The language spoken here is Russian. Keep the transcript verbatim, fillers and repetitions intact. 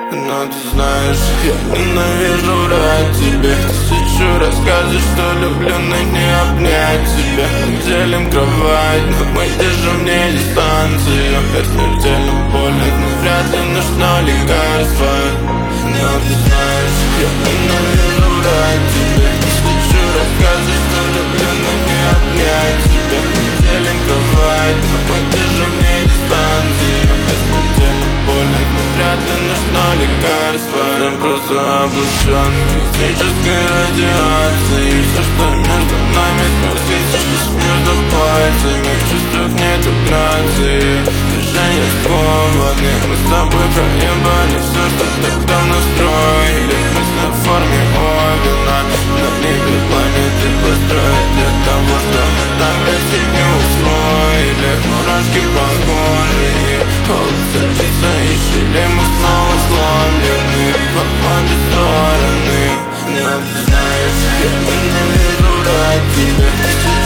Но ты знаешь, я ненавижу врать тебе. Тысячу рассказывать, что люблю, но не обнять тебя. Мы делим кровать, но мы держим не дистанцию. Это смертельно больно, но вряд ли нужно лекарство. Но ты знаешь, я ненавижу врать тебе. Тысячу рассказывать, что люблю, но не обнять тебя. Мы делим кровать, но мы держим не дистанцию. Это смертельно больно, но вряд ли нужно лекарство. Я просто облучен космической радиацией. Все, что между нами, смерть лишь между пальцами. В чувствах нету грации, движения свободны. Мы с тобой проебали все, что тогда настроили. Мысли в форме овена, на небе планеты построить для того, чтобы там вместе не усвоили. Мурашки по коже и холод садится, и шили мы снова сломлены в обе стороны. Но ты знаешь, я ненавижу врать тебе.